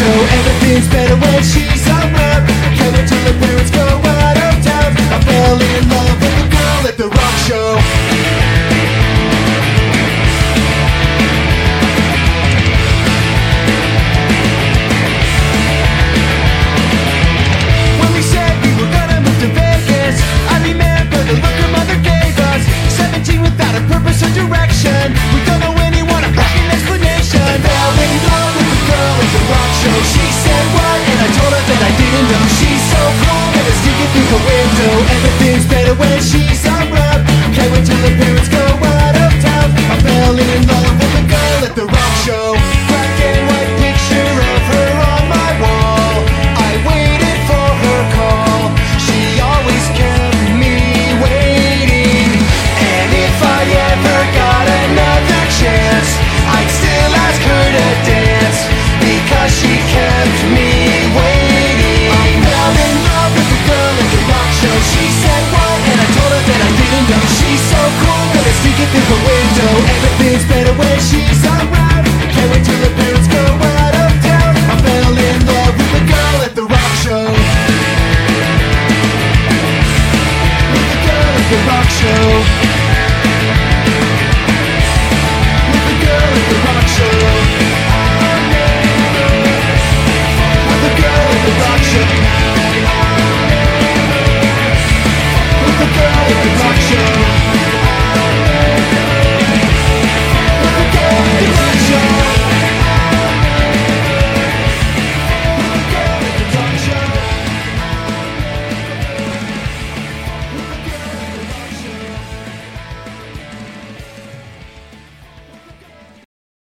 window. Everything's better when she's around. Can't wait till the parents go out of town. I fell in love with a girl at the rock show. When we said we were gonna move to Vegas, I remember the look her mother gave us. 17 without a purpose or direction. We don't know anyone, a fucking explanation. Fell in love with the girl at the rock show. She said what? And I told her that I didn't know. She's so cool, and it's sneaking through the window. Everything's better when she's around. Can't wait till the parents go out of town. I fell in love with the girl at the rock show. Black and white picture of her on my wall. I waited for her call. She always kept me waiting. And if I ever got another chance, I'd still ask her to dance, because she kept me waiting. I fell in love with the girl at the rock show. She said what? And I told her that I didn't know. She's so cool, but it's sneaking through the window. Everything's better when she's around. Can't wait till the parents go out of town. I fell in love with the girl at the rock show. With the girl at the rock show.